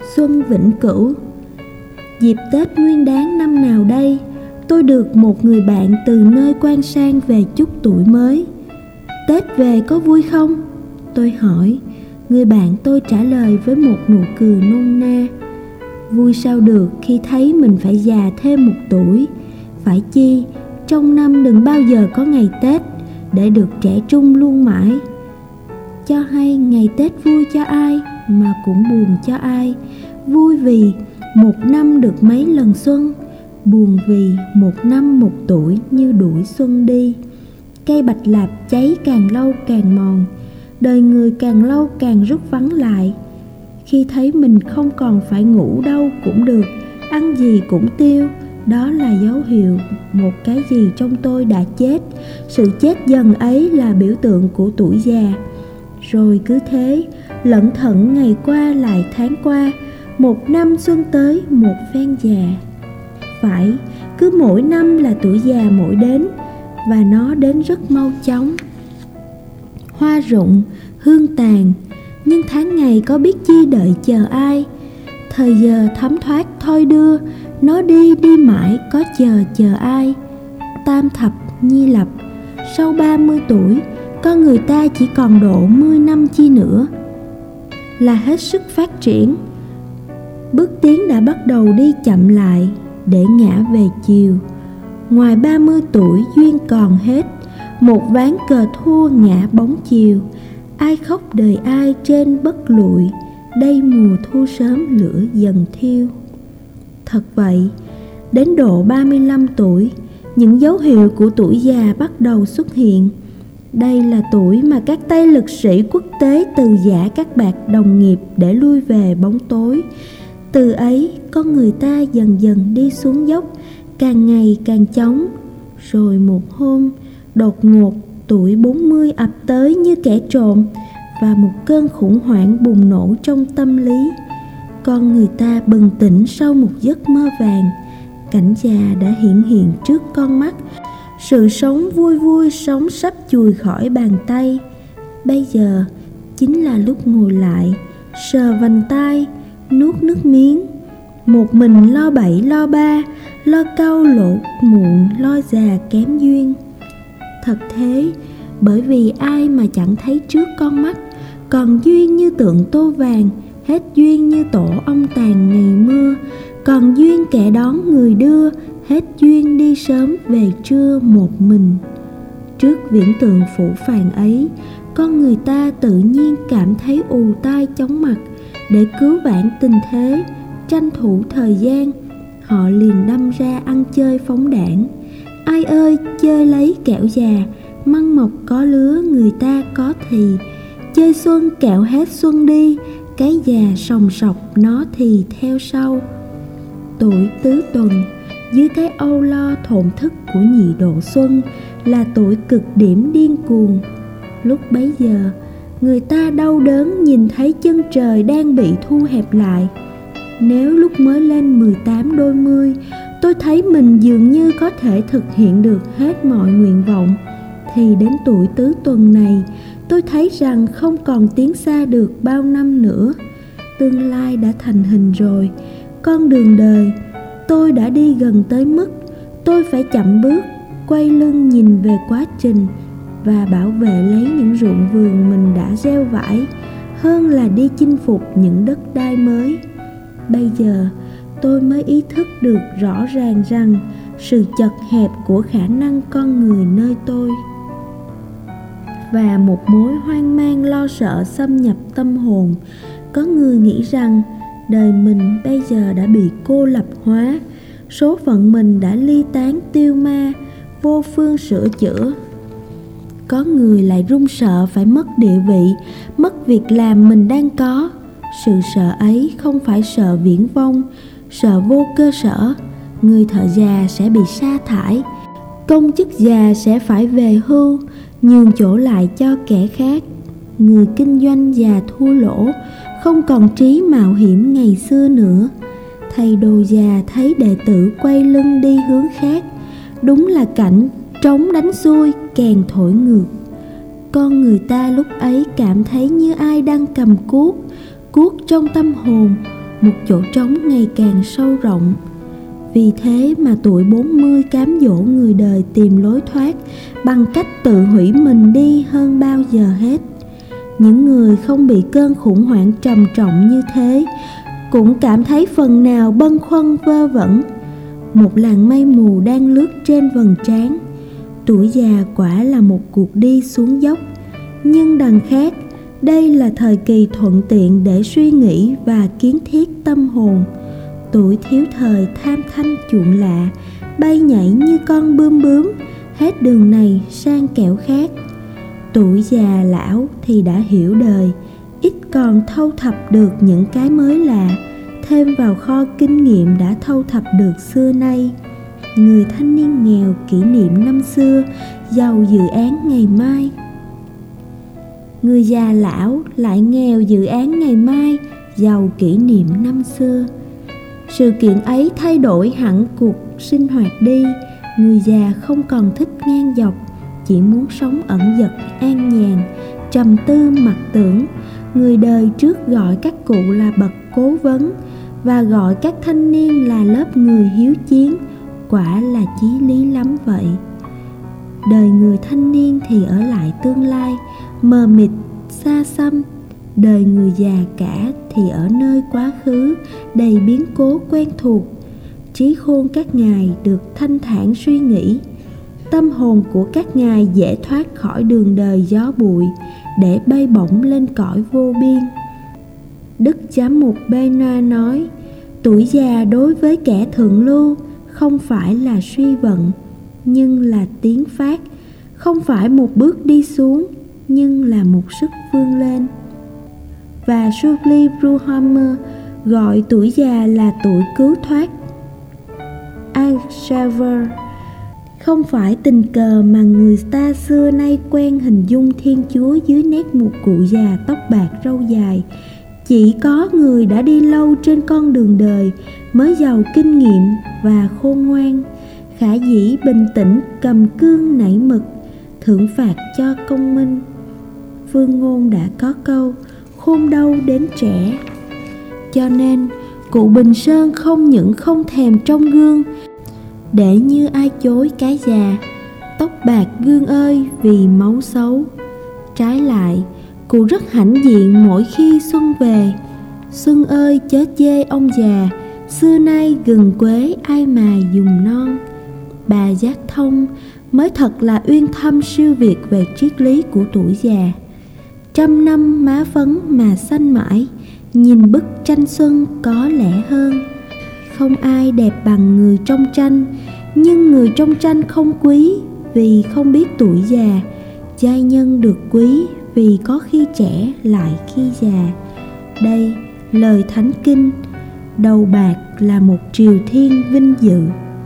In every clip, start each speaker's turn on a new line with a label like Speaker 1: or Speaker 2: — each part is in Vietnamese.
Speaker 1: Xuân vĩnh cửu. Dịp Tết Nguyên Đán năm nào đây, tôi được một người bạn từ nơi quan sang về chúc tuổi mới. Tết về có vui không? Tôi hỏi. Người bạn tôi trả lời với một nụ cười nôn na. Vui sao được khi thấy mình phải già thêm một tuổi. Phải chi trong năm đừng bao giờ có ngày Tết để được trẻ trung luôn mãi. Cho hay ngày Tết vui cho ai mà cũng buồn cho ai. Vui vì một năm được mấy lần xuân, buồn vì một năm một tuổi như đuổi xuân đi. Cây bạch lạp cháy càng lâu càng mòn, đời người càng lâu càng rút vắng lại. Khi thấy mình không còn phải ngủ đâu cũng được, ăn gì cũng tiêu, đó là dấu hiệu một cái gì trong tôi đã chết. Sự chết dần ấy là biểu tượng của tuổi già. Rồi cứ thế lẩn thẩn ngày qua lại tháng qua, một năm xuân tới một phen già. Phải, cứ mỗi năm là tuổi già mỗi đến, và nó đến rất mau chóng. Hoa rụng, hương tàn, nhưng tháng ngày có biết chi đợi chờ ai. Thời giờ thấm thoát thôi đưa, nó đi đi mãi có chờ ai. Tam thập nhi lập, sau 30 tuổi, con người ta chỉ còn độ 10 năm chi nữa là hết sức phát triển. Bước tiến đã bắt đầu đi chậm lại để ngã về chiều. Ngoài 30 tuổi duyên còn hết, một ván cờ thua ngã bóng chiều. Ai khóc đời ai trên bất lụi, đây mùa thu sớm lửa dần thiêu. Thật vậy, đến độ 35 tuổi, những dấu hiệu của tuổi già bắt đầu xuất hiện. Đây là tuổi mà các tay lực sĩ quốc tế từ giã các bạc đồng nghiệp để lui về bóng tối. Từ ấy, con người ta dần dần đi xuống dốc, càng ngày càng chóng. Rồi một hôm, đột ngột tuổi 40 ập tới như kẻ trộm, và một cơn khủng hoảng bùng nổ trong tâm lý. Con người ta bừng tỉnh sau một giấc mơ vàng. Cảnh già đã hiện hiện trước con mắt. Sự sống vui vui sống sắp chùi khỏi bàn tay. Bây giờ chính là lúc ngồi lại, sờ vành tai, nuốt nước miếng. Một mình lo bậy lo ba, lo cau lột muộn, lo già kém duyên. Thật thế, bởi vì ai mà chẳng thấy trước con mắt. Còn duyên như tượng tô vàng, hết duyên như tổ ong tàn ngày mưa. Còn duyên kẻ đón người đưa, hết duyên đi sớm về trưa một mình. Trước viễn tượng phủ phàng ấy, con người ta tự nhiên cảm thấy ù tai chóng mặt. Để cứu vãn tình thế, tranh thủ thời gian, họ liền đâm ra ăn chơi phóng đãng. Ai ơi, chơi lấy kẻo già, măng mọc có lứa người ta có thì. Chơi xuân kẹo hết xuân đi, cái già sòng sọc nó thì theo sau. Tuổi tứ tuần, dưới cái âu lo thổn thức của nhị độ xuân, là tuổi cực điểm điên cuồng. Lúc bấy giờ, người ta đau đớn nhìn thấy chân trời đang bị thu hẹp lại. Nếu lúc mới lên 18 đôi mươi, tôi thấy mình dường như có thể thực hiện được hết mọi nguyện vọng, thì đến tuổi tứ tuần này, tôi thấy rằng không còn tiến xa được bao năm nữa. Tương lai đã thành hình rồi. Con đường đời tôi đã đi gần tới mức tôi phải chậm bước, quay lưng nhìn về quá trình và bảo vệ lấy những ruộng vườn mình đã gieo vải, hơn là đi chinh phục những đất đai mới. Bây giờ tôi mới ý thức được rõ ràng rằng sự chật hẹp của khả năng con người nơi tôi, và một mối hoang mang lo sợ xâm nhập tâm hồn. Có người nghĩ rằng đời mình bây giờ đã bị cô lập hóa, số phận mình đã ly tán tiêu ma, vô phương sửa chữa. Có người lại run sợ phải mất địa vị, mất việc làm mình đang có. Sự sợ ấy không phải sợ viển vông, sợ vô cơ sở. Người thợ già sẽ bị sa thải, công chức già sẽ phải về hưu, nhường chỗ lại cho kẻ khác. Người kinh doanh già thua lỗ, không còn trí mạo hiểm ngày xưa nữa. Thầy đồ già thấy đệ tử quay lưng đi hướng khác. Đúng là cảnh trống đánh xuôi, kèn thổi ngược. Con người ta lúc ấy cảm thấy như ai đang cầm cuốc trong tâm hồn. một chỗ trống ngày càng sâu rộng. Vì thế mà tuổi 40 cám dỗ người đời tìm lối thoát bằng cách tự hủy mình đi hơn bao giờ hết. Những người không bị cơn khủng hoảng trầm trọng như thế cũng cảm thấy phần nào bâng khuâng vơ vẩn. Một làn mây mù đang lướt trên vầng trán. Tuổi già quả là một cuộc đi xuống dốc, nhưng đằng khác, đây là thời kỳ thuận tiện để suy nghĩ và kiến thiết tâm hồn. Tuổi thiếu thời tham thanh chuộng lạ, bay nhảy như con bướm, hết đường này sang kẻo khác. Tuổi già lão thì đã hiểu đời, ít còn thâu thập được những cái mới lạ, thêm vào kho kinh nghiệm đã thâu thập được xưa nay. Người thanh niên nghèo kỷ niệm năm xưa, giàu dự án ngày mai. Người già lão lại nghèo dự án ngày mai, giàu kỷ niệm năm xưa. Sự kiện ấy thay đổi hẳn cuộc sinh hoạt đi. Người già không còn thích ngang dọc, chỉ muốn sống ẩn dật an nhàn, trầm tư mặc tưởng. Người đời trước gọi các cụ là bậc cố vấn và gọi các thanh niên là lớp người hiếu chiến. Quả là chí lý lắm vậy. Đời người thanh niên thì ở lại tương lai, mờ mịt, xa xăm. Đời người già cả thì ở nơi quá khứ, đầy biến cố quen thuộc. Trí khôn các ngài được thanh thản suy nghĩ. Tâm hồn của các ngài dễ thoát khỏi đường đời gió bụi, để bay bổng lên cõi vô biên. Đức Giám mục Benoit nói, tuổi già đối với kẻ thượng lưu không phải là suy vận, nhưng là tiến phát, không phải một bước đi xuống, nhưng là một sức vươn lên. Và Julie Bruhammer gọi tuổi già là tuổi cứu thoát. Alexander, không phải tình cờ mà người ta xưa nay quen hình dung Thiên Chúa dưới nét một cụ già tóc bạc râu dài. Chỉ có người đã đi lâu trên con đường đời mới giàu kinh nghiệm và khôn ngoan, khả dĩ bình tĩnh cầm cương nảy mực, thưởng phạt cho công minh. Phương Ngôn đã có câu, khôn đâu đến trẻ. Cho nên cụ Bình Sơn không những không thèm trong gương để như ai chối cái già, tóc bạc gương ơi vì máu xấu. Trái lại, cụ rất hãnh diện mỗi khi xuân về. Xuân ơi chớ chê ông già, xưa nay gừng quế ai mà dùng non. Bà Giác Thông mới thật là uyên thâm siêu việt về triết lý của tuổi già. 100 năm má phấn mà xanh mãi, nhìn bức tranh xuân có lẽ hơn. Không ai đẹp bằng người trong tranh, nhưng người trong tranh không quý vì không biết tuổi già. Giai nhân được quý vì có khi trẻ lại khi già. Đây lời thánh kinh, đầu bạc là một triều thiên vinh dự.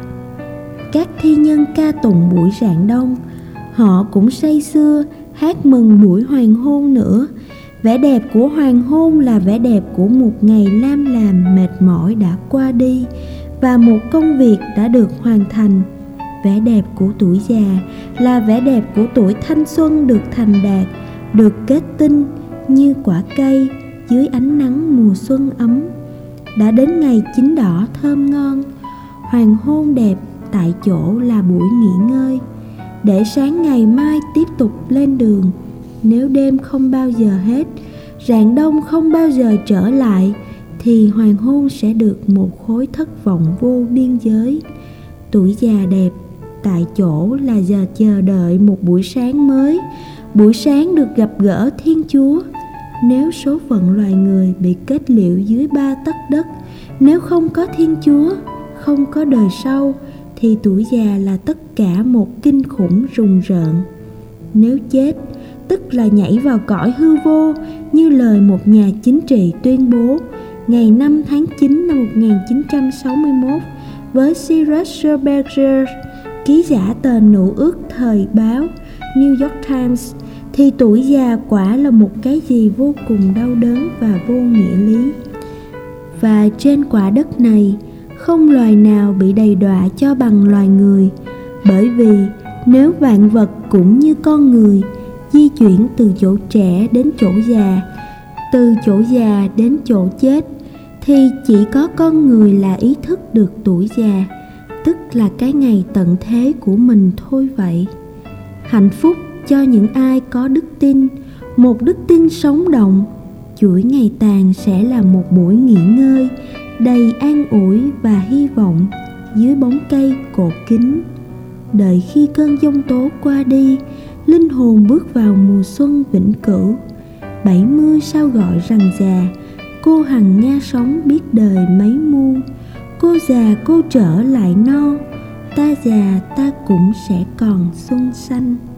Speaker 1: Các thi nhân ca tụng buổi rạng đông, họ cũng say sưa hát mừng buổi hoàng hôn nữa. Vẻ đẹp của hoàng hôn là vẻ đẹp của một ngày lam làm mệt mỏi đã qua đi và một công việc đã được hoàn thành. Vẻ đẹp của tuổi già là vẻ đẹp của tuổi thanh xuân được thành đạt, được kết tinh như quả cây dưới ánh nắng mùa xuân ấm. Đã đến ngày chín đỏ thơm ngon, hoàng hôn đẹp tại chỗ là buổi nghỉ ngơi, để sáng ngày mai tiếp tục lên đường. Nếu đêm không bao giờ hết, rạng đông không bao giờ trở lại, thì hoàng hôn sẽ được một khối thất vọng vô biên giới. Tuổi già đẹp tại chỗ là giờ chờ đợi một buổi sáng mới, buổi sáng được gặp gỡ Thiên Chúa. Nếu số phận loài người bị kết liễu dưới 3 tấc đất, nếu không có Thiên Chúa, không có đời sau, thì tuổi già là tất cả một kinh khủng rùng rợn. Nếu chết, tức là nhảy vào cõi hư vô, như lời một nhà chính trị tuyên bố ngày 5 tháng 9 năm 1961 với Cyrus Scherberger, ký giả tờ Nữ ước thời báo New York Times, thì tuổi già quả là một cái gì vô cùng đau đớn và vô nghĩa lý. Và trên quả đất này, không loài nào bị đầy đọa cho bằng loài người, bởi vì nếu vạn vật cũng như con người di chuyển từ chỗ trẻ đến chỗ già, từ chỗ già đến chỗ chết, thì chỉ có con người là ý thức được tuổi già, tức là cái ngày tận thế của mình thôi vậy. Hạnh phúc cho những ai có đức tin, một đức tin sống động. Chuỗi ngày tàn sẽ là một buổi nghỉ ngơi đầy an ủi và hy vọng dưới bóng cây cột kín. Đợi khi cơn giông tố qua đi, linh hồn bước vào mùa xuân vĩnh cửu. 70 sao gọi rằng già, cô hằng nga sống biết đời mấy muôn. Cô già cô trở lại no, ta già ta cũng sẽ còn xuân xanh.